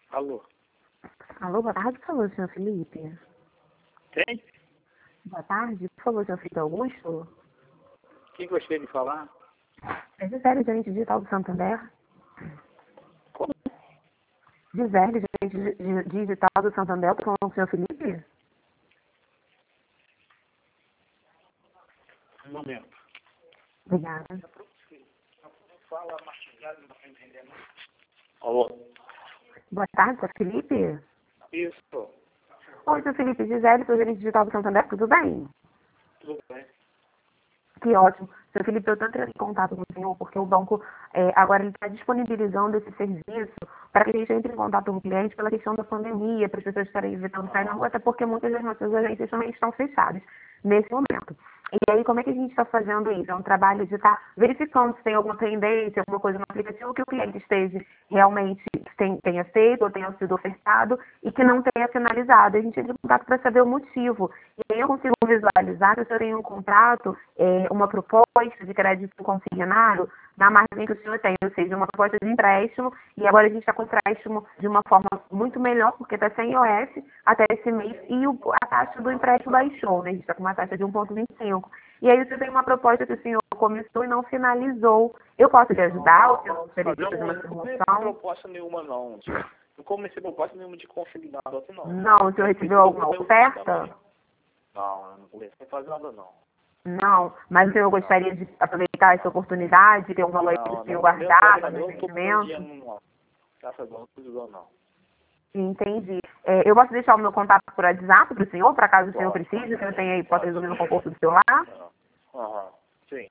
Alô? Alô, boa tarde, por favor, senhor Felipe. Quem? Boa tarde, por favor, senhor Felipe Augusto. Quem gostaria de falar? É Gisele, gerente digital do Santander. Como? Gisele, gerente digital do Santander, tô falando com o senhor Felipe? Um momento. Obrigada. Fala mastigado, não tá entendendo. Alô? Boa tarde, senhor Felipe. Isso. Oi, senhor Felipe, Gisele, sou gerente digital do Santander, tudo bem? Tudo bem. Que ótimo. Seu Felipe, eu estou entrando em contato com o senhor porque o banco agora está disponibilizando esse serviço para que a gente entre em contato com o cliente pela questão da pandemia, para as pessoas estarem evitando sair na rua, até porque muitas das nossas agências também estão fechadas nesse momento. E aí, como é que a gente está fazendo isso? É um trabalho de estar verificando se tem alguma tendência, alguma coisa no aplicativo que o cliente esteja realmente tenha feito ou tenha sido ofertado e que não tenha finalizado. A gente entra em contato para saber o motivo. E aí eu consigo visualizar que o senhor tem um contrato, uma proposta de crédito consignado na margem que o senhor tem, ou seja, uma proposta de empréstimo, e agora a gente está com empréstimo de uma forma muito melhor, porque está sem IOF até esse mês, e a taxa do empréstimo baixou, né? A gente está com uma taxa de 1,25. E aí o senhor tem uma proposta que o senhor começou e não finalizou. Eu posso lhe ajudar? O senhor oferecer uma Não comecei simulação? proposta nenhuma, não. Não comecei proposta nenhuma de consignado aqui, não. Não, o senhor recebeu alguma oferta? Não, eu não comecei a fazer nada, não. Não, mas o senhor gostaria de aproveitar essa oportunidade, ter um valor aí para o senhor guardar, fazer um investimento? Não. Graças a Deus, não precisou, não. Entendi. Eu posso deixar o meu contato por WhatsApp para o senhor, para caso o senhor precise, o senhor tem aí, pode resolver no conforto do celular? Aham, sim.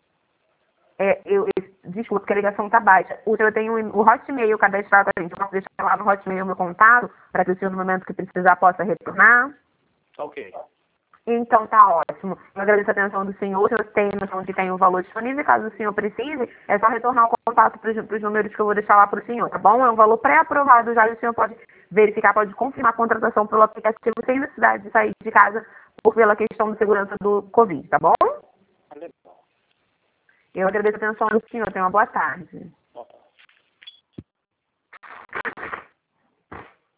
Desculpa, porque a ligação está baixa. O senhor tem o Hotmail cadastrado com a gente, eu posso deixar lá no Hotmail o meu contato, para que o senhor, no momento que precisar, possa retornar? Ok. Então tá ótimo. Eu agradeço a atenção do senhor. O senhor tem noção de que tem o valor disponível. Caso o senhor precise, é só retornar o contato para os números que eu vou deixar lá para o senhor, tá bom? É um valor pré-aprovado já e o senhor pode verificar, pode confirmar a contratação pelo aplicativo sem necessidade de sair de casa pela questão de segurança do Covid, tá bom? Eu agradeço a atenção do senhor. Tenha uma boa tarde.